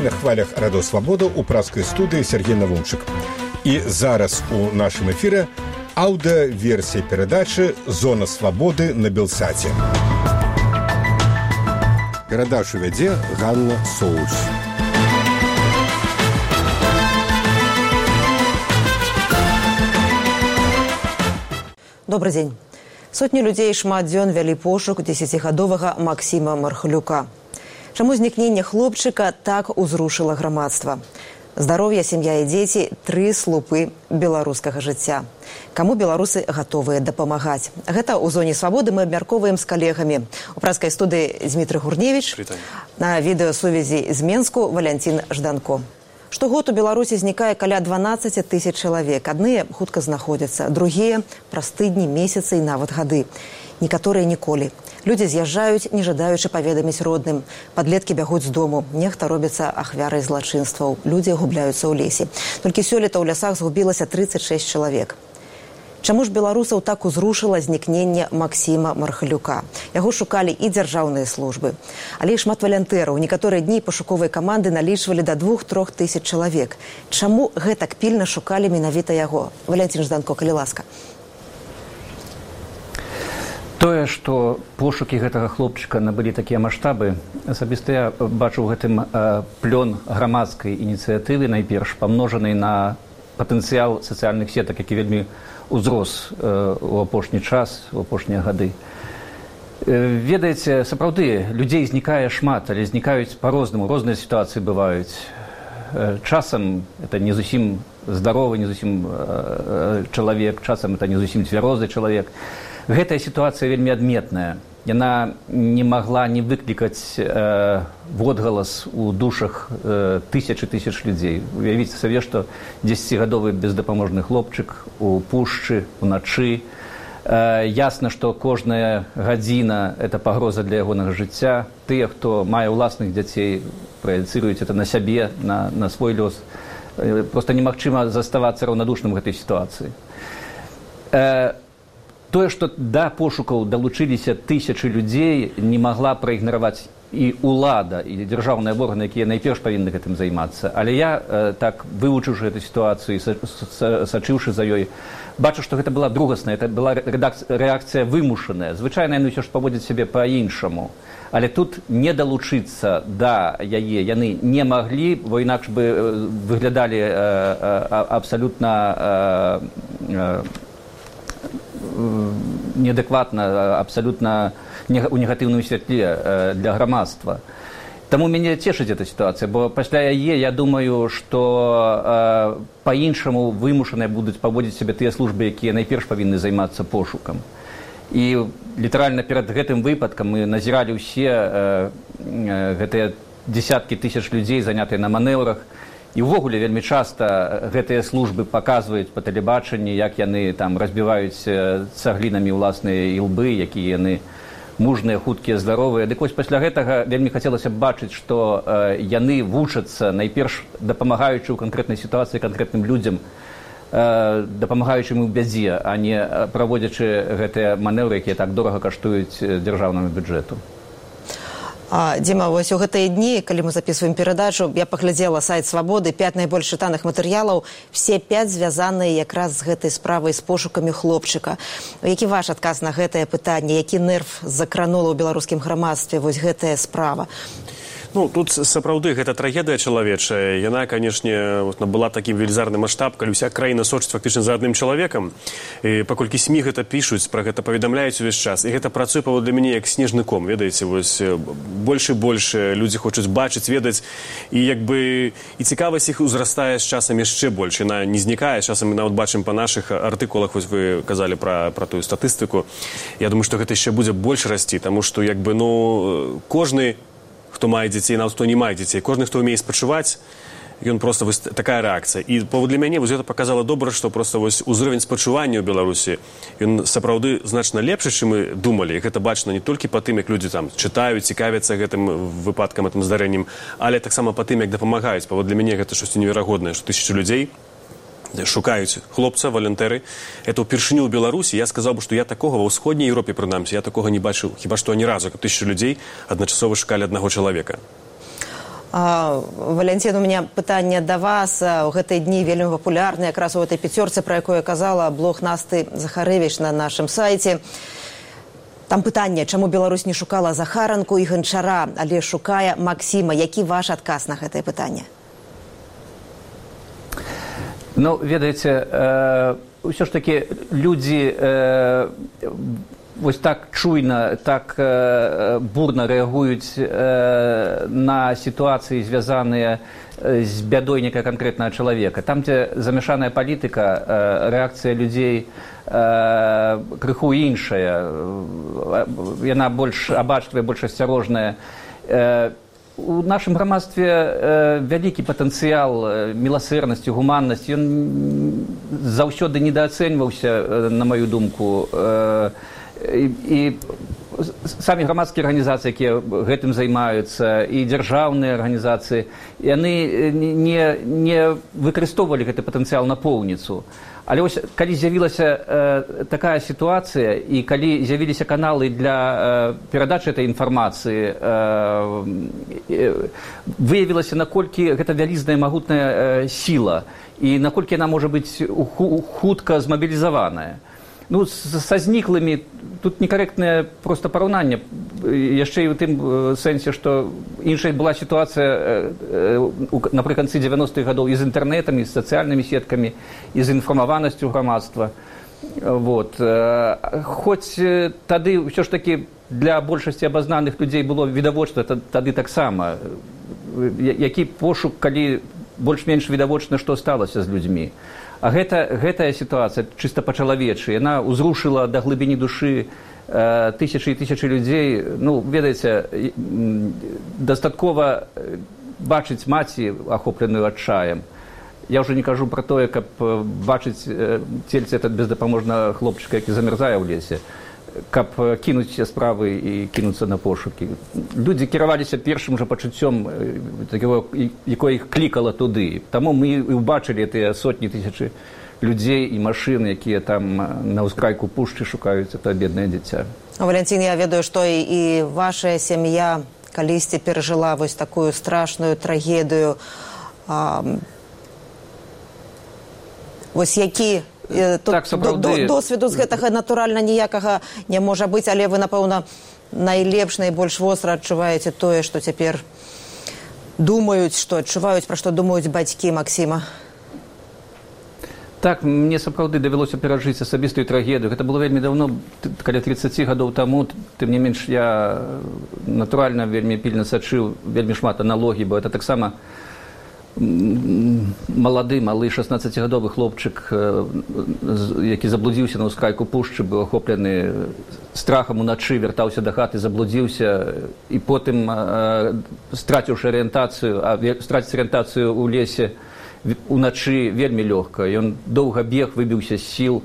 на хвалях «Радио Свобода» у пражской студии Сергей Навумчик. И зараз у нашем эфире аудиоверсия передачи «Зона свободы» на Белсате. Передачу веде Ганна Соус. Добрый день. Сотні людей шмат дзён вялі пошук 10гадовага Максіма Мархалюка. Чаму знікненне хлопчыка так узрушыла грамадства? Здароўе, сям'я і дзеці – 3 слупы беларускага жыцця. Каму беларусы гатовыя дапамагаць? Гэта ў зоне свабоды мы абмяркоўваем з калегамі. У пражскай студыі Дмітрый Гурневіч, на відэасувязі з Менску Валянцін Жданко. Штогод у Беларусі знікае каля 12 тысяч чалавек. Адныя хутка знаходзяцца, другія праз тыдні, месяцы і нават гады. Некаторыя ніколі. Людзі з'язджаюць, не жадаючы паведаміць родным. Падлеткі бягуць з дому. Нехта робіцца ахвярай злачынстваў. Людзі губляюцца ў лесе. Толькі сёлета ў лясах згубілася 36 чалавек. Чаму ж беларусаў так узрушыла знікненне Максіма Мархалюка? Яго шукалі і дзяржаўныя службы. Але і шмат валянтэраў. Некаторыя дні пашуковай каманды налічвалі да 2-3 тысяч чалавек. Чаму гэтак пільна шукалі менавіта яго? Валянцін Жданко, калі ласка. Тое, што пошукі гэтага хлопчыка набылі такія маштабы, асабіста я бачу ў гэтым плён грамадскай ініцыятывы, найперш памножанай на патэнцыял сацыяльных сетак, які вельмі узрос у апошні час, у апошнія гады. Ведаеце, сапраўды, людзей знікае шмат, але знікаюць па-рознаму, розныя сітуацыі бываюць. Часам это не зусім здаровы, не зусім чалавек, часам это не зусім цвярозы чалавек. Гэтая сітуацыя вельмі адметная. Яна не магла не выклікаць водгалас у душах тысячы людзей. Уявіце сабе, што 10гадовы бездапаможны хлопчык у пушчы, уначы. Ясна, што кожная гадзіна – это пагроза для ягонага жыцця. Тыя, хто мае ўласных дзяцей, праецыруюць это на сябе, на свой лёс. Проста немагчыма заставацца раўнадушным гэтай сітуацыі. Тое, што да пошукаў далучыліся тысячы людзей, не магла праігнараваць і ўлада, і дзяржаўныя органы, якія найперш павінны гэтым займацца. Але я, так, вывучыўшы эту сітуацыю, сачыўшы за ёй, бачу, што гэта была другасная, это была рэакцыя вымушаная. Звычайна яны ўсё ж паводзяць сябе па-іншаму. Але тут не далучыцца да яе яны не маглі, бо інакш бы выглядалі абсалютна неадэкватна, абсалютна у негатыўным святле для грамадства. Таму мяне цешыць эта сітуацыя, бо пасля яе я думаю, што па-іншаму вымушаныя будуць паводзіць сябе тыя службы, якія найперш павінны займацца пошукам. І літаральна перад гэтым выпадкам мы назіралі ўсе гэтыя дзесяткі тысяч людзей, занятыя на манеўрах. І ўвогуле вельмі часта гэтыя службы паказваюць па тэлебачанні, як яны там разбіваюць цаглінамі ўласныя ілбы, якія яны мужныя, хуткія, здаровыя. Дык вось пасля гэтага вельмі хацелася б бачыць, што яны вучацца, найперш дапамагаючы ў канкрэтнай сітуацыі канкрэтным людзям, дапамагаючы ім у бядзе, а не праводзячы гэтыя манеўры, якія так дорага каштуюць дзяржаўнаму бюджэту. Дзіма, вось у гэтыя дні, калі мы записываем перадачу, я паглядзела сайт «Свабоды», 5 найбольш чытаных матэрыялаў, все 5 звязаныя якраз з гэтай справай, з пошукамі хлопчыка. Які ваш адказ на гэтае пытанне? Які нерв закранула ў беларускім грамадстве вось гэтая справа? Ну, тут сапраўды гэта трагедыя чалавечая. Яна, канешне, была такім велізарным маштаб, калі ўся краіна сочыць фактычна за адным чалавекам. І паколькі СМІ гэта пішуць, пра гэта паведамляюць увесь час. І гэта працуе паводле мяне як снежны ком, ведаеце, вось больш і больш людзі хочуць бачыць, ведаць. І як бы і цікавасць іх узрастае з часам яшчэ больш. Яна не знікае, часам мы нават бачым па нашых артыкулах, вось вы казалі пра тую статыстыку. Я думаю, што гэта яшчэ будзе больш расці, таму што як бы, ну, кожны хто мае дзяцей, нават хто не мае дзяцей, кожны, хто ўмее спачуваць, ён проста вось такая рэакцыя. І паводле мяне вось гэта паказала добра, што проста вось узровень спачування ў Беларусі, ён сапраўды значна лепшы, чым мы думалі. І гэта бачна не толькі па тым, як людзі там чытаюць, цікавяцца гэтым выпадкам, гэтым здарэннем, але таксама па тым, як дапамагаюць. Паводле мяне гэта штосьці неверагоднае, што тысячы людзей шукаюць хлопца, валянтэры. Это ўпершыню ў Беларусі. Я сказаў бы, што я такога ва ўсходняй Еўропе, прынамсі, я такога не бачыў. Хіба што ані разу, каб тысячы людзей адначасова шукалі аднаго чалавека. Валянцін, у меня пытанне да вас. У гэтыя дні вельмі папулярны якраз у гэтай пяцёрцы, пра якую я казала, блог Насты Захарэвіч на нашым сайце. Там пытанне, чаму Беларусь не шукала Захаранку і Ганчара, але шукае Максіма. Які ваш адказ на гэтае пытанне? Ну, ведаеце, ўсё ж такі людзі вось так чуйна, так бурна рэагуюць на сітуацыі, звязаныя з бядой некага канкрэтнага чалавека. Там, дзе замяшаная палітыка, рэакцыя людзей крыху іншая, яна больш абачлівая, больш асцярожная. У нашым грамадстве вялікі патэнцыял міласэрнасці, гуманнасці, ён заўсёды недаацэньваўся, на маю думку. І самі грамадскія арганізацыі, якія гэтым займаюцца, і дзяржаўныя арганізацыі, яны не выкарыстоўвалі гэты патэнцыял напоўніцу. Але вось, калі з'явілася такая сітуацыя, і калі з'явіліся каналы для перадачы гэтай інфармацыі, выявілася, наколькі гэта вялізная магутная сіла, і наколькі яна можа быць хутка змабілізаваная. Ну, са зніклымі, тут некарэктнае проста параўнанне, яшчэ і ў тым сэнсе, што іншая была сітуацыя напрыканцы 90-х гадоў і з інтэрнэтам, і з сацыяльнымі сеткамі, і з інфармаванасцю грамадства. Вот. Хоць тады ўсё ж такі для большасці абазнаных людзей было відавочна тады таксама, які пошук, калі больш-менш відавочна, што сталася з людзьмі. А гэтая сітуацыя чыста па-чалавечы, яна ўзрушыла да глыбіні душы тысячы і тысячы людзей. Ну, ведаеце, дастаткова бачыць маці, ахопленую адчаем. Я ўжо не кажу пра тое, каб бачыць цельце этот бездапаможнага хлопчыка, які замярзае ў лесе, каб кінуць усе справы і кінуцца на пошукі. Людзі кіраваліся першым жа пачуццём, якое іх клікала туды. Таму мы і ўбачылі тыя сотні тысячы людзей і машын, якія там на ўскрайку пушчы шукаюць это беднае дзіця. Валянцін, я ведаю, што і ваша сям'я калісьці перажыла вось такую страшную трагедыю. Вось які так, досведу з гэтага натуральна ніякага не можа быць, але вы, напэўна, найлепш, найбольш востра адчуваеце тое, што цяпер думаюць, што адчуваюць, пра што думаюць бацькі Максіма. Так, мне сапраўды давялося перажыць асабістую трагедыю. Гэта было вельмі даўно, каля 30 гадоў таму. Тым не менш, я натуральна вельмі пільна сачыў вельмі шмат аналогій, бо это таксама малы 16-гадовы хлопчык, які заблудзіўся на ўскрайку пушчы, быў ахоплены страхам уначы, вяртаўся да хаты, заблудзіўся, і потым, страціць арыентацыю ў лесе уначы вельмі лёгка. Ён доўга бег, выбіўся з сіл,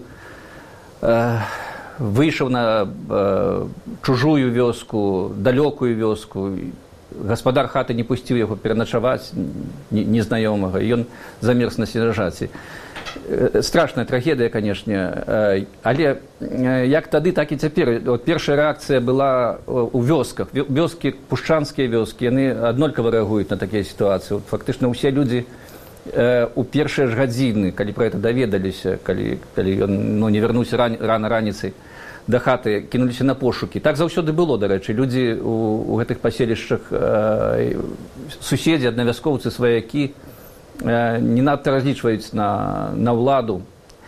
выйшаў на чужую вёску, далёкую вёску. Гаспадар хаты не пусціў яго пераначаваць, незнаёмага, і ён замерз на сенажаці. Страшная трагедыя, канешне, але як тады, так і цяпер. Першая рэакцыя была ў вёсках. Вёскі, пушчанскія вёскі, яны аднолькава рэагуюць на такія сітуацыі. Фактычна ўсе людзі у першыя ж гадзіны, калі пра гэта даведаліся, калі ён не вярнуўся рана раніцай да хаты, кінуліся на пошукі. Так заўсёды было, дарэчы. Людзі у гэтых паселішчах, суседзі, аднавяскоўцы, сваякі не надта разлічваюць на ўладу,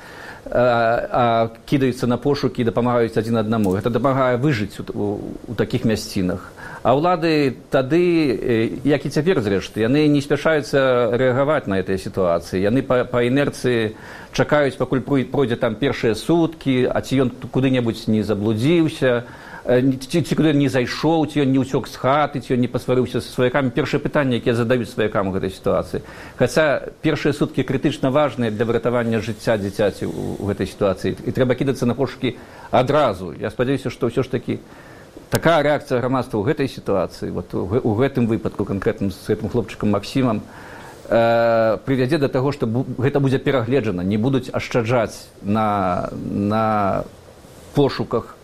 а кідаюцца на пошукі і дапамагаюць адзін аднаму. Гэта дапамагае выжыць у такіх мясцінах. А ўлады тады, як і цяпер зрэшты, яны не спяшаюцца рэагаваць на гэтыя сітуацыі. Яны па інерцыі чакаюць, пакуль пройдзе там першыя суткі, а ці ён куды-небудзь не заблудзіўся, ці куды не зайшоў, ці ён не ўцёк з хаты, ці ён не пасварыўся са сваякамі. Першае пытанне, якія задаюць сваякам у гэтай сітуацыі. Хаця першыя суткі крытычна важныя для выратавання жыцця дзіцяці ў гэтай сітуацыі. І трэба кідацца на пошукі адразу. Я спадзяюся, што ўсё ж такі такая рэакцыя грамадства ў гэтай сітуацыі, у гэтым выпадку канкрэтным з гэтым хлопчыкам Максімам, прывядзе да таго, што гэта будзе перагледжана, не будуць ашчаджаць на пошуках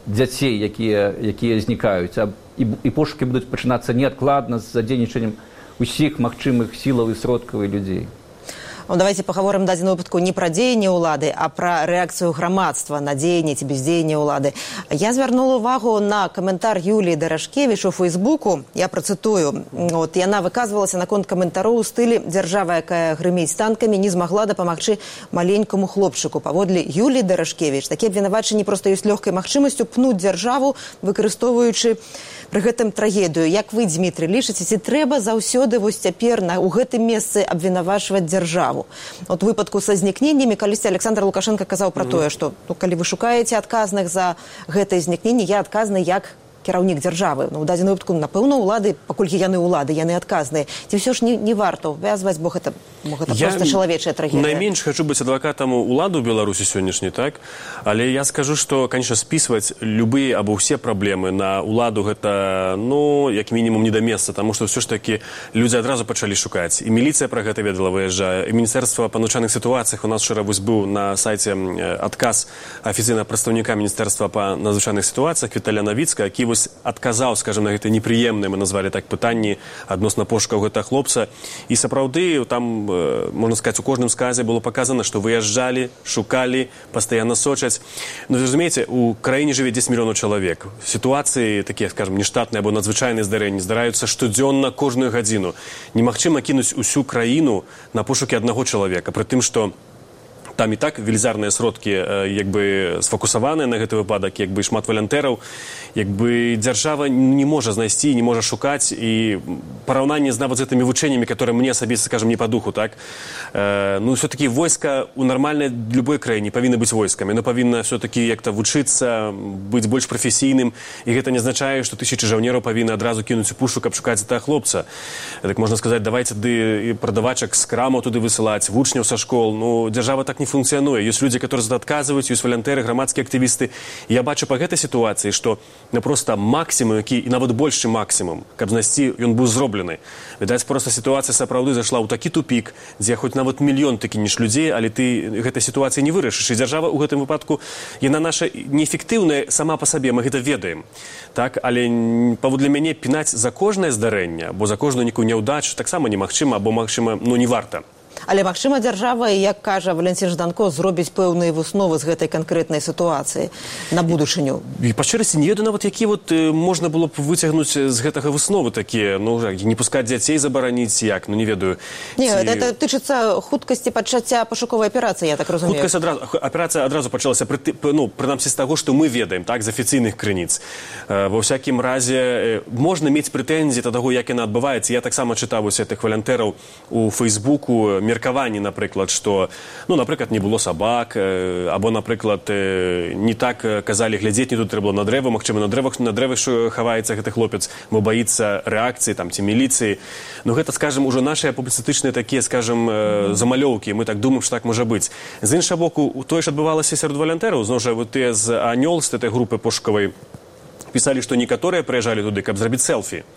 дзяцей, якія знікаюць, і пошукі будуць пачынацца неадкладна з задзейнічаннем усіх магчымых сілаў і сродкаў і людзей. Давайте паговорым дадзеную выпадку не пра дзеянне ўлады, а пра рэакцыю грамадства на дзеянне ці бездзеянне ўлады. Я звярнула ўвагу на каментар Юліі Дарашкевіч у Фейсбуку. Я працытую. Яна выказвалася наконт каментароў у стылі «Дзяржава, якая грыміць танкамі, не змагла дапамагчы маленькаму хлопчыку». Паводле Юліі Дарашкевіч, такія абвінавачанні проста ёсць лёгкай магчымасцю пнуць дзяржаву, выкарыстоўваючы пры гэтым трагедыю. Як вы, Дмітрый, лічыце, ці трэба заўсёды вось цяпер у гэтым месцы абвінавачваць дзяржаву? У выпадку са знікненнямі, калісьці Александр Лукашенко казаў пра тое, што калі вы шукаеце адказных за гэтае знікненне, я адказны як кіраўнік дзяржавы. У дадзеную выпадку, напэўна, улады, паколькі яны ўлады, яны адказныя. Ці ўсё ж не варта ўвязваць, бо гэта проста чалавечая трагедыя. Найменш хочу быць адвакатам уладу ў Беларусі сённяшняй, так? Але я скажу, што, конечно, спісваць любыя або ўсе праблемы на уладу гэта, як мінімум, не да месца, таму што ўсё ж такі людзі адразу пачалі шукаць. І міліцыя пра гэта ведала, выязджае, і Міністэрства па надзвычайных сітуацыях. У нас вчора быў на сайце адказ афіцыйнага прадстаўніка Міністэрства па надзвычайных сітуацыях Віталя Навіцка, які адказаў, скажем, на гэта непрыемнае, мы назвалі так, пытанні адносна пошукаў гэтага хлопца. І сапраўды, там, можна сказаць, у кожным сказе было паказана, што выязджалі, шукалі, пастаянна сочаць. Ну, разумееце, у краіне жыве 10 мільёнаў чалавек. Сітуацыі такія, скажем, нештатныя або надзвычайныя здарэнні здараюцца штодзённа, кожную гадзіну. Немагчыма кінуць усю краіну на пошукі аднаго чалавека, пры тым, што там і так велізарныя сродкі сфокусаваныя на гэты выпадак, шмат валянтэраў, дзяржава не можа знайсці, не можа шукаць, і параўнанне з нават з гэтымі вучэннямі, которые мне асабіста, скажем, не па духу, так? Все-таки войска у нармальнай любой краіне павінны быць войскамі, но павінна все-таки як-то вучыцца, быць больш прафесійным, і гэта не азначае, што тысячы жаўнераў павінны адразу кінуць у пушу, каб шукаць гэтага хлопца. Так можна сказаць, давайте прадавачак з крамаў туды высылаць, вучняў са школ. Дзяржава так не функцыянуе. Ёсць людзі, которые адказваюць, ёсць валянтэры, грамадскія актывісты. Я бачу па гэтай сітуацыі, што проста максімум, які і нават больш, чым максімум, каб знайсці, ён быў зроблены. Відаць, проста сітуацыя сапраўды зайшла ў такі тупік, дзе хоць нават мільён ты кінеш людзей, але ты гэтай сітуацыі не вырашыш. І дзяржава ў гэтым выпадку, яна наша неэфектыўная сама па сабе, мы гэта ведаем. Так? Але паводле мяне пінаць за кожнае здарэнне, або за кожную нейкую няўдачу таксама немагчыма, або магчыма, не варта. Але, магчыма, дзяржава, як кажа Валентин Жданко, зробіць пэўныя высновы з гэтай канкрэтнай сітуацыі на будучыню. І па шчырасці не ведаю нават, які можна было б выцягнуць з гэтага высновы такія, не пускаць дзяцей забараніць, як, не ведаю. Не, гэта тычыцца хуткасці пачацця пашуковай аперацыі, я так разумею. Аперацыя адразу пачалася, прынамсі з таго, што мы ведаем, так, з афіцыйных крыніц. Ва ўсякім разе можна мець прэтэнзіі да таго, як яна адбываецца. Я таксама чытаў усе тых валянтэраў у Фейсбуку, меркаванні, напрыклад, што, напрыклад, не было сабак, або, напрыклад, не так казалі глядзець, не тут трэба было на дрэва, магчыма, на дрэвах хаваецца гэты хлопец, бо баіцца рэакцыі, ці міліцыі. Гэта, скажем, ужо нашыя публіцыстычныя такія, скажем, замалёўкі, мы так думаем, што так можа быць. З іншага боку, тое ж адбывалася сярод валянтэраў, зноў жа, тыя з Анёл, з гэтай групы пошукавай, пісалі, што некаторыя прыязджалі туды, каб зрабіць селфі.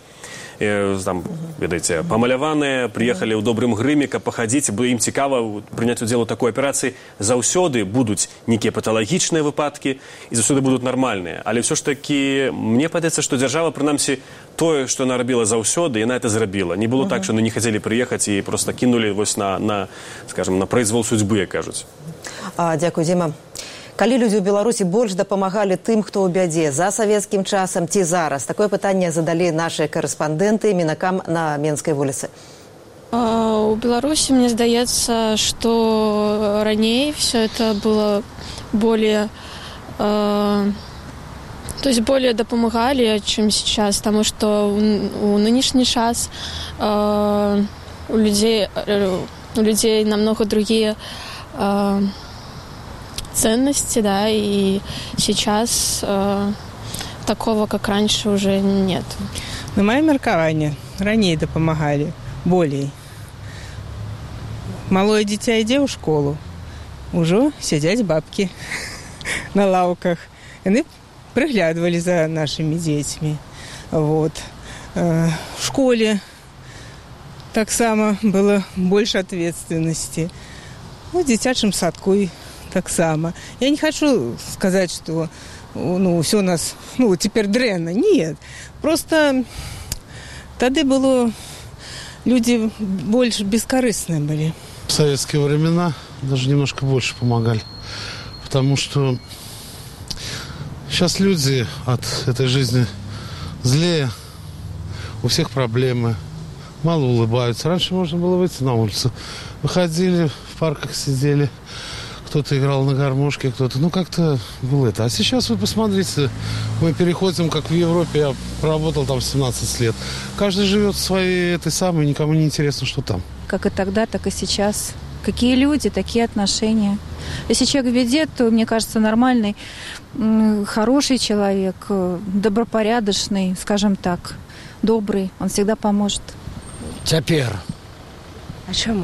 Там, ведаеце, памаляваныя, прыехалі ў добрым грыме, каб пахадзіць, бо ім цікава прыняць удзел у такой аперацыі. Заўсёды будуць нейкія паталагічныя выпадкі і заўсёды будуць нармальныя. Але ўсё ж такі, мне падаецца, што дзяржава, прынамсі, тое, што яна рабіла заўсёды, яна гэта зрабіла. Не было так, што не хацелі прыехаць і проста кінулі на прайзвол судьбы, як кажуць. Дзякуй, Дзіма. Калі людзі ў Беларусі больш дапамагалі тым, хто ў бядзе, за савецкім часам ці зараз? Такое пытанне задалі нашыя карэспандэнты Мінакам на Менскай вуліцы. У Беларусі, мне здаецца, што раней все это было более... То есть более дапамагалі, чем сейчас, потому что у нынешний час у людей намного другие... ценности, да, и сейчас такого, как раньше, уже нет. На моё меркаванне раней дапамагалі болей. Малое дзіця ідзе ў школу, ужо сядзяць бабкі на лаўках. Яны прыглядвалі за нашымі дзецьмі. В школе таксама было больш ответственности. В дзіцячым садку таксама. Я не хочу сказать, что все у нас теперь дрэнна. Нет. Просто тады было люди больше бескорыстные были. В советские времена даже немножко больше помогали. Потому что сейчас люди от этой жизни злее, у всех проблемы, мало улыбаются. Раньше можно было выйти на улицу. Выходили, в парках сидели, кто-то играл на гармошке, кто-то... Ну, как-то было это. А сейчас вы посмотрите, мы переходим, как в Европе, я проработал там 17 лет. Каждый живет в своей этой самой, никому не интересно, что там. Как и тогда, так и сейчас. Какие люди, такие отношения. Если человек в беде, то, мне кажется, нормальный, хороший человек, добропорядочный, скажем так, добрый, он всегда поможет. Теперь. А чему?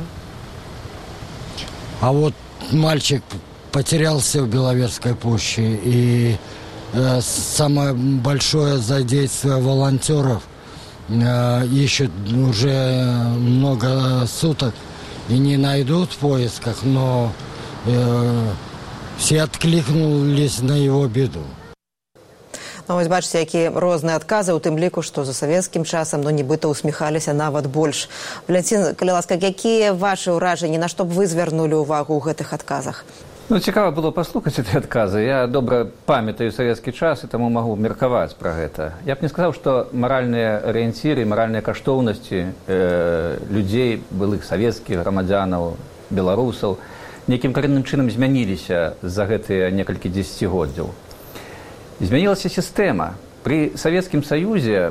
А вот мальчик потерялся в Беловежской пуще, и самое большое задействие волонтеров ищут уже много суток и не найдут в поисках, но все откликнулись на его беду. Ну, вось бачыце, якія розныя адказы, у тым ліку, што за савецкім часам, ну, нібыта усміхаліся нават больш. Валентин, калі ласка, якія вашы ўражанні, на што б вы звярнулі ўвагу ў гэтых адказах? Ну, цікава было паслухаць гэтыя адказы. Я добра памятаю савецкі час, і таму магу меркаваць пра гэта. Я б не сказаў, што маральныя арыенціры, маральныя каштоўнасці людзей, былых савецкіх грамадзянаў, беларусаў, нейкім карэнным чынам змяніліся за гэтыя некалькі дзесяцігоддзяў. Изменилась система. При Советском Союзе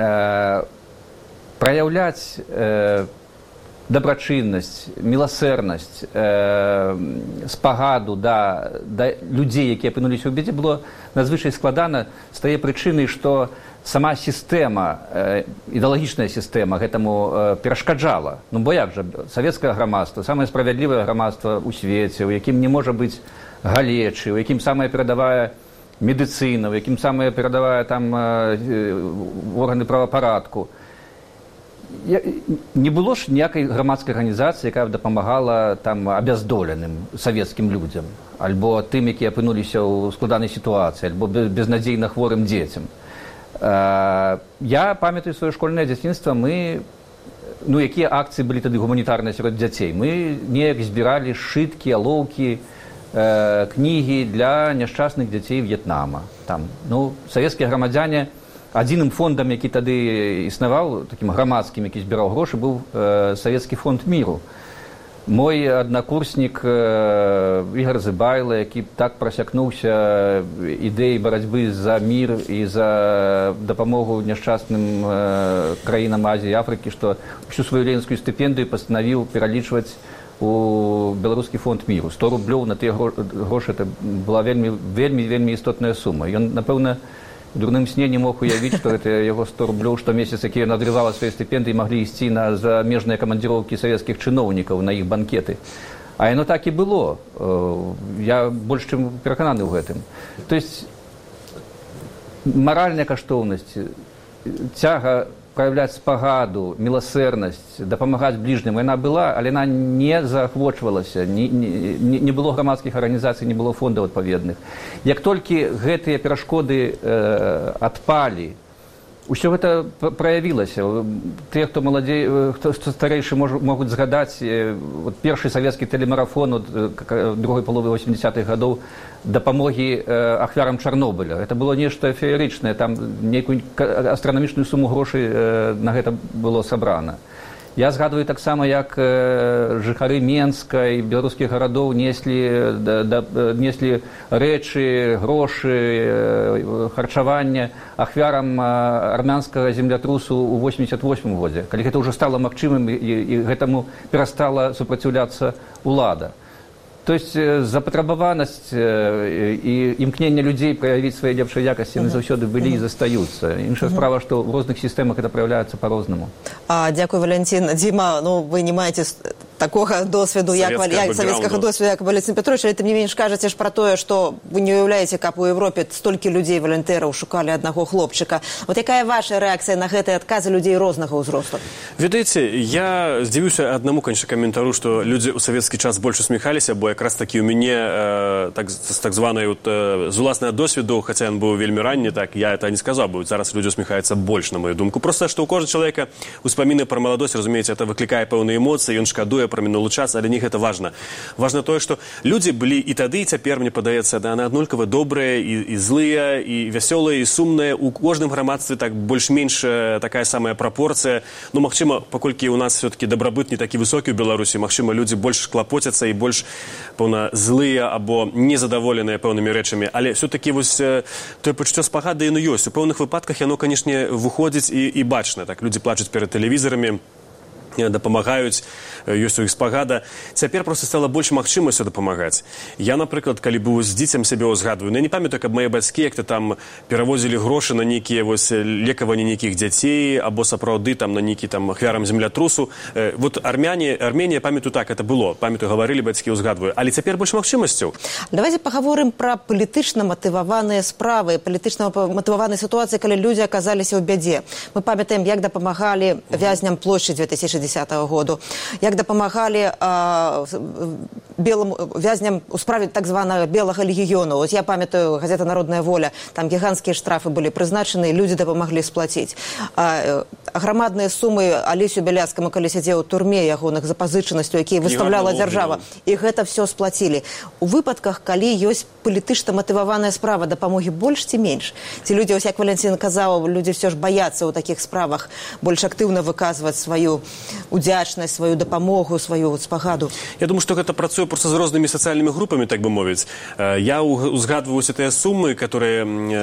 проявлять доброчинность, милосердность, спагаду да людей, які опинулися у біді, було надзвичай складано з тієї причини, що сама система, ідеологічна система гэтаму перашкаджала. Ну, бо як же, советское громадство, самое справедливое громадство у свете, у яким не може бути галечы, у яким самая передовая медицина, у яким самая передовая там органы правопарадку. Не было ж ніякай грамадскай арганізацыі, якая дапамагала там абяздоленым савецкім людзям, альбо тым, якія апынуліся ў складанай сітуацыі, альбо безнадзейна хворым дзецям. Я памятаю сваё школьнае дзяцінства, ну, якія акцыі былі тады гуманітарныя сярод дзяцей. Мы неяк збіралі сшыткі, алоўкі, кнігі для няшчасных дзяцей В'етнама. Там, ну, савецкія грамадзяне, адзіным фондам, які тады існаваў, такім грамадскім, які збіраў грошы, быў Савецкі фонд міру. Мой аднакурснік Ігор Зыбайла, які так прасякнуўся ідэяй барацьбы за мір і за дапамогу няшчасным краінам Азіі і Афрыкі, што всю сваю ленінскую стыпендыю пастанавіў пералічваць у Беларускі фонд міру. 100 рублёў на тыя грошы, это была вельмі істотная сума. Ён, напэўна, у дурным сне не мог уявіць, што гэта яго 100 рублёў штомесяц, якія ён адрывала свае стыпендыі, маглі ісці на замежныя камандзіроўкі савецкіх чыноўнікаў, на іх банкеты. А яно так і было. Я больш чым перакананы ў гэтым. То есть маральная каштоўнасць, цяга проявлять спагаду, милосердность, дапамагаць ближним, она была, але она не заахвочвалася, не было грамадскіх арганізацый, не было фондаў адпаведных. Як толькі гэтыя перашкоды адпалі, усё гэта праявілася. Те, хто маладзей, хто старэйшы, могуць згадаць вот першы савецкі тэлемарафон от другой паловы 80-х гадоў дапамогі ахвярам Чарнобыля. Это было нешта феерычнае, там нейкую астранамічную суму грошай на гэта было сабрана. Я згадваю таксама, як жыхары Менска і беларускіх гарадоў неслі рэчы, грошы, харчаванне ахвярам армянскага землятрусу ў 88 годзе, калі гэта ўжо стала магчымым і гэтаму перастала супраціўляцца ўлада. То есть запатрабаванасць і імкненне людзей праявіць свае лепшыя якасці яны заўсёды былі і застаюцца. Іншая справа, што ў розных сістэмах гэта праяўляецца па-рознаму. Дякую, Валентин. Дима, ну вы не маеце такога досведу, як савецкага досведу, як Валентин Петрович, але тым не менш кажаце ж пра тое, што вы не уяўляеце, каб у Европе столькі людзей, валантэраў, шукалі аднаго хлопчыка. Вот якая ваша рэакцыя на гэтыя адказы людзей рознага ўзросту? Ведаеце, я здзівіўся аднаму, конечно, каментару, што людзі ў савецкі час больш усміхаліся, бо якраз такі ў мяне з так званай з уласнага досведу, хаця ён быў вельмі ранні, так я это не сказаў бы, зараз людзі усміхаюцца больш, на мою думку. Просто, што ў кожнага чалавека успаміны пра маладосць, разумееце, это выклікае пэўныя эмоцыі, ён шкадуе пра мінулы час, але не гэта важна. Важна тое, што людзі былі і тады, і цяпер, мне падаецца, яны аднолькава добрыя, і злыя, і вясёлыя, і сумныя. У кожным грамадстве так больш-менш такая самая прапорцыя. Ну, магчыма, паколькі у нас все-таки дабрабыт не такі высокі ў Беларусі, магчыма, людзі больш клапоцяцца і больш, пэўна, злыя або незадаволеныя пэўнымі рэчамі. Але все-таки вось тое пачуццё спагады, яно ёсць. У пэўных выпадках яно, канешне, выходзіць і бачна. Так, людзі плачуць перед тэлевізорамі, дапамагаюць, ёсць у іх спагада. Цяпер проста стала больш магчымасцю дапамагаць. Я, напрыклад, калі быў з дзіцем сябе ўзгадваю, я не памятаю, каб мае бацькі як-то там перавозілі грошы на нейкія лекаванні нейкіх дзяцей, або сапраўды там на нейкі там ахвярам землятрусу. Вот Арменія, памятаю, так, это было. Памятаю, гаварылі бацькі, ўзгадваю. Але цяпер больш магчымасцяў. Давайте пагаворым пра палітычна матываваныя справы, палітычна матываваныя сітуацыі, калі людзі аказаліся ў бядзе. Мы памятаем, як дапамагалі вязням плошчы 2010 году, як дапамагалі вязням у справе так званага белага легіёну. Вот я памятаю, газета «Народная воля», там гіганцкія штрафы былі прызначаны, людзі дапамаглі сплаціць. Грамадныя сумы Алесю Бяляцкаму, калі сядзеў у турме, ягоных запазычанасцяў, якія выставляла дзяржава. І гэта все сплацілі. У выпадках, калі ёсць палітычна матываваная справа, дапамогі больш ці менш? Ці людзі, як Валентин казаў, людзі все ж баяцца ў такіх справах больш актыўна выказваць сваю удзячнасць, сваю дапамогу, сваю спагаду? Я думаю, што гэта працуе проста з рознымі сацыяльнымі групамі, так бы мовіць. Я узгадваю тыя сумы, которые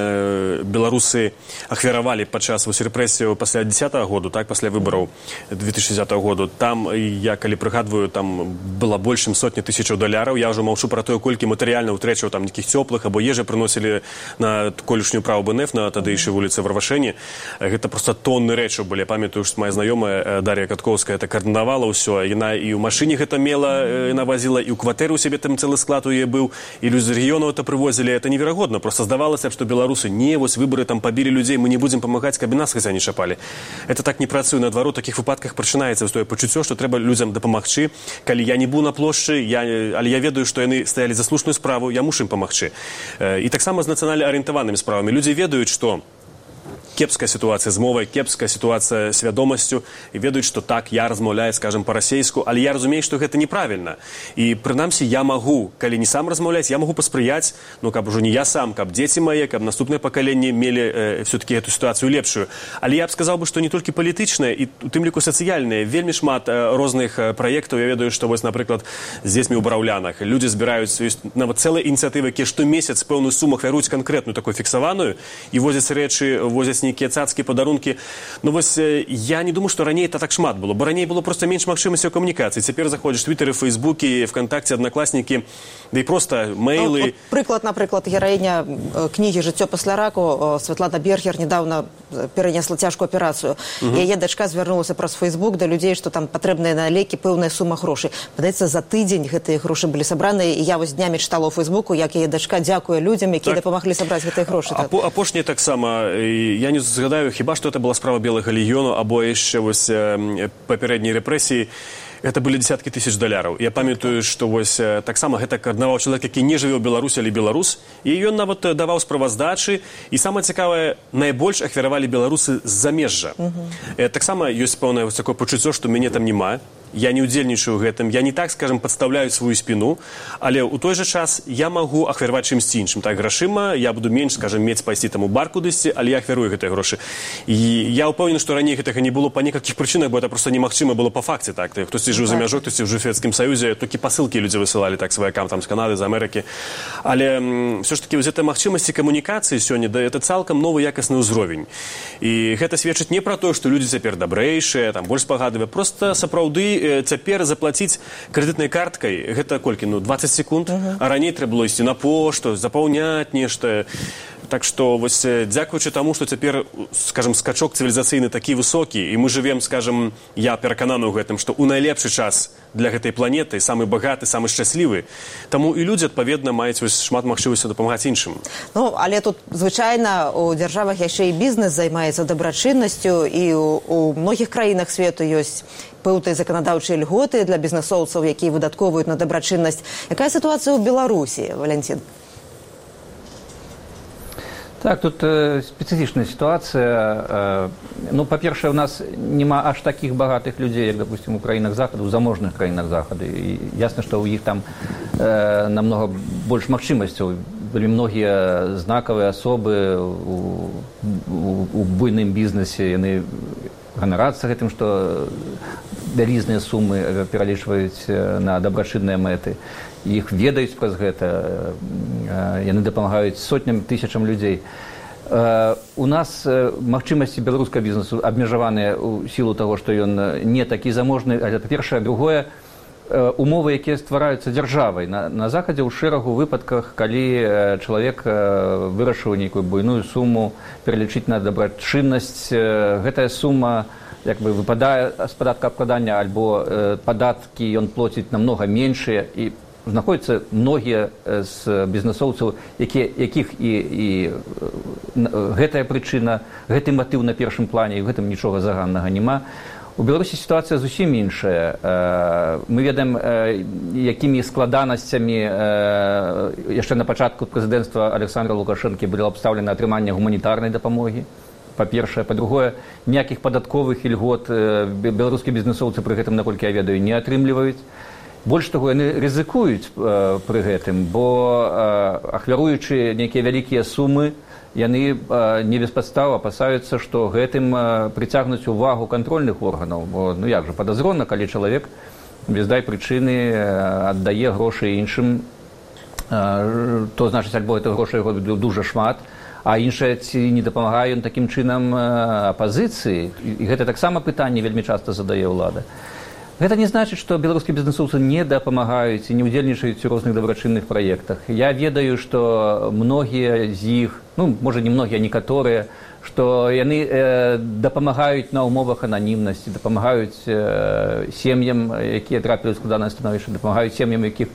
беларусы ахвяравалі падчас рэпрэсіяў пасля 10-го году, так, пасля выбараў 2010 году. Там, я калі прыгадваю, там была больш чым сотні тысячаў даляраў. Я ўжо маўчу пра тое, колькі матэрыяльна ўтрэчаў там нейкіх цёплых або ежы прыносілі на колішнюю праву БНФ на тадыйшай вуліцы Варвашэні. Гэта проста тонны рэчаў былі. Я памятаю, што моя знаёмая Дар'я Каткоўская это каардынавала ўсё. Яна і ў машыне гэта мела, яна вазіла, і ў кватэры у сябе там цэлы склад у яе быў, і людзі з рэгіёнаў это прывозілі. Это неверагодна. Проста здавалася, што беларусы не, вось выбары там пабілі людзей, мы не будзем памагаць, каб і нас хаця не шапалі. Это так не працуе. Наадварот, у такіх выпадках пачынаецца тое пачуццё, што трэба людзям дапамагчы. Калі я не быў на плошчы, але я ведаю, што яны стаялі за слушную справу, я мушу ім памагчы. І таксама з нацыянальна арыентаванымі справамі. Людзі ведаюць, што кепская ситуация з мовай, кепская ситуация з свядомасцю, і ведаюць, што так, я размаўляю, скажем, па-расейску, але я разумею, што гэта неправільна. І, прынамсі, я магу, калі не сам размаўляць, я магу паспрыяць, ну, каб ужо не я сам, каб дзеці мае, каб наступныя пакаленні мелі все-таки эту сітуацыю лепшую. Але я б сказаў бы, што не толькі палітычныя, і у тым ліку сацыяльныя, вельмі шмат розных праектаў. Я ведаю, што, вось, напрыклад, з дзецьмі ў Браўлянах. Людзі збіраюць, нават цэлыя ініцыятывы, якія штомесяц пэўную суму ахвяруюць канкрэтную, такую фіксаваную, і возяць рэчы, возяць нейкія цацкія падарункі. Ну вось я не думаю, што раней это так шмат было, бо раней было проста менш магчымасцяў камунікацыі. Цяпер заходзіш Твиттер, Фейсбукі, ВКонтакце, Аднакласнікі, да і проста мейлы. Прыклад, напрыклад, гераіня кнігі «Жыццё пасля раку» Святлана Бергер недавно перанесла цяжкую аперацыю. Яе дачка звярнулася праз Фейсбук да людзей, што там патрэбныя на лекі пэўная сума грошай. Падаецца, за тыдзень гэтыя грошы былі сабраныя, і я вось днямі чытала ў Фейсбуку, як яе дачка дзякуе людзям, якія дапамаглі сабраць гэтыя грошы. Апошняе таксама, я не згадаю, хіба што это была справа белага легіёну, або яшчэ вось папярэдняй рэпрэсіі. Это былі дзесяткі тысяч даляраў. Я памятаю, што вось таксама гэта каардынаваў чалавек, які не жыве ў Беларусі, але беларус, і ён нават даваў справаздачы, і самае цікавае, найбольш ахвяравалі беларусы з замежжа. Таксама ёсць пэўнае такое пачуццё, што мяне там няма. Я не удзельнічаю ў гэтым, я не так, скажем, падстаўляю сваю спіну, але ў той жа час я магу ахвяраваць чымсьці іншым. Так, грашыма, я буду менш, скажем, мець пайсці там у бар кудысьці, але я ахвярую гэтыя грошы. І я ўпэўнены, што раней гэтага не было па некалькіх прычынах, бо это проста немагчыма было па факце. Так, хтосьці жыў за мяжой, хтосьці жыў у Савецкім Саюзе, толькі пасылкі людзі высылалі так сваякам там з Канады, з Амерыкі. Але ўсё ж такі вось гэта магчымасці камунікацыі сёння, да, это цалкам новы якасны ўзровень. І гэта сведчыць не пра тое, што людзі цяпер дабрэйшыя, там больш спагадливыя, проста сапраўды цяпер заплаціць крэдытнай карткай, гэта колькі, 20 секунд, а раней трэба было ісці на пошту, запаўняць нешта. Так што вось дзякуючы таму, што цяпер, скажем, скачок цывілізацыйны такі высокі, і мы жывем, скажем, я перакананы ў гэтым, што ў найлепшы час для гэтай планеты, самы багаты, самы шчаслівы, таму і людзі, адпаведна, маюць шмат магчымасцяў дапамагаць іншым. Ну, але тут, звычайна, у дзяржавах яшчэ і бізнес займаецца дабрачыннасцю, і у многіх краінах свету ёсць пэўныя заканадаўчыя льготы для бізнесоўцаў, якія выдаткоўваюць на дабрачыннасць. Якая сітуацыя ў Беларусі, Валентин? Так, тут специфичная ситуация. Ну, по-перше, у нас нема аж таких богатых людей, как, допустим, у краинах Захода, у заможных краинах Захода. И ясно, что у них там намного больше магчымасцяў. Были многие знаковые особы у буйным бізнесе, яны ганарацца гэтым, што вялізныя сумы пералічваюць на дабрачынныя мэты. Іх ведаюць праз гэта, яны дапамагаюць сотням, тысячам людзей. У нас магчымасці беларускага бізнесу абмежаваныя ў сілу таго, што ён не такі заможны, але па-першае, другое, умовы, якія ствараюцца дзяржавай. На Захадзе ў шэрагу выпадках, калі чалавек вырашыў нейкую буйную суму пералічыць на дабрачыннасць, гэтая сума як бы выпадае з падаткаабкладання, альбо падаткі ён плоціць намнога меншыя, і знаходзяцца многія з бізнесоўцаў, якіх і гэтая прычына, гэты матыў на першым плане, і ў гэтым нічога заганнага няма. У Беларусі сітуацыя зусім іншая. Мы ведаем, якімі складанасцямі яшчэ на пачатку прэзідэнцтва Александра Лукашэнкі было абстаўлена атрыманне гуманітарнай дапамогі. Па-першае. Па-другое, ніякіх падатковых ільгот беларускія бізнесоўцы пры гэтым, наколькі я ведаю, не атрымліваюць. Больш таго, яны рызыкуюць пры гэтым, бо ахвяруючы нейкія вялікія сумы, яны не без падстаў апасаюцца, што гэтым прыцягнуць увагу кантрольных органаў. Бо, ну як жа, падазрона, калі чалавек без дай прычыны аддае грошы іншым, то значыць, альбо гэта грошай дужа шмат, а іншае ці не дапамагае ён такім чынам апазіцыі. І гэта таксама пытанне вельмі часта задае ўлада. Гэта не значыць, што беларускія бізнесоўцы не дапамагаюць і не ўдзельнічаюць у розных дабрачынных праектах. Я ведаю, што многія з іх, ну, можа, не многія, а некаторыя, што яны дапамагаюць на умовах ананімнасці, дапамагаюць сем'ям, якія трапілі ў складанае становішча, дапамагаюць сем'ям, якіх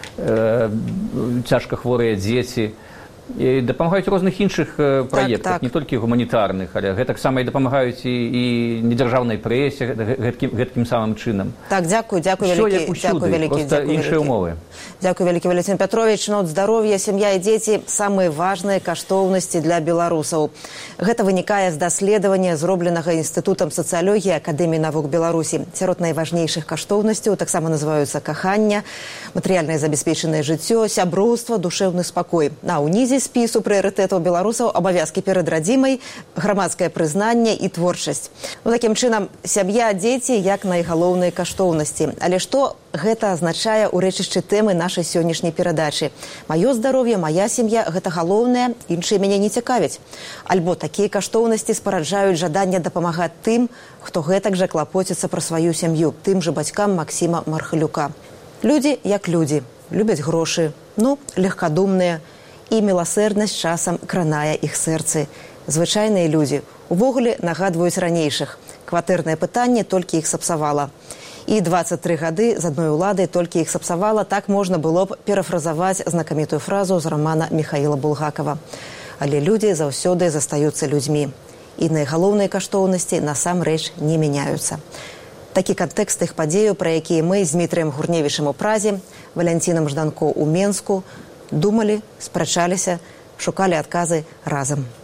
цяжка хворыя дзеці, і дапамагаюць розных іншых праектах, не толькі гуманітарных, але гэтаксама і дапамагаюць і недзяржаўнай прэсе гэткім самым чынам. Так, дзякуй вялікі. Іншыя ўмовы. Дзякуй вялікі, Валентин Пятрович. Ноц здароўя, сям'я і дзеці – самыя важныя каштоўнасці для беларусаў. Гэта вынікае з даследавання, зробленага Інстытутам сацыялогіі Акадэміі навук Беларусі. Сярод найважнейшых каштоўнасцяў таксама называюцца каханне, матэрыяльнае забяспечанае жыццё, сяброўства, душэўны спакой. На ўнізе спісу прыярытэтаў беларусаў абавязкі перад радзімай, грамадскае прызнанне і творчасць. Ну, такім чынам, сям'я, дзеці як найгалоўныя каштоўнасці. Але што гэта азначае ў рэчышчы тэмы нашай сённяшняй перадачы? Маё здароўе, мая сям'я – гэта галоўнае, іншыя мяне не цікавяць. Альбо такія каштоўнасці спараджаюць жаданне дапамагаць тым, хто гэтак жа клапоціцца пра сваю сям'ю, тым жа бацькам Максіма Мархалюка. Людзі як людзі, любяць грошы, ну, легкадумныя, і міласэрнасць часам кранае іх сэрцы. Звычайныя людзі увогуле нагадваюць ранейшых. Кватэрнае пытанне толькі іх сапсавала. І 23 гады з адной уладай толькі іх сапсавала, так можна было б перафразаваць знакамітую фразу з рамана Міхаіла Булгакова. Але людзі заўсёды застаюцца людзьмі. І найгалоўныя каштоўнасці насамрэч не мяняюцца. Такі кантэкст тых падзеяў, пра якія мы з Дмітрыем Гурневічам у Празе, Валянцінам Жданко ў Менску думалі, спрачаліся, шукалі адказы разам.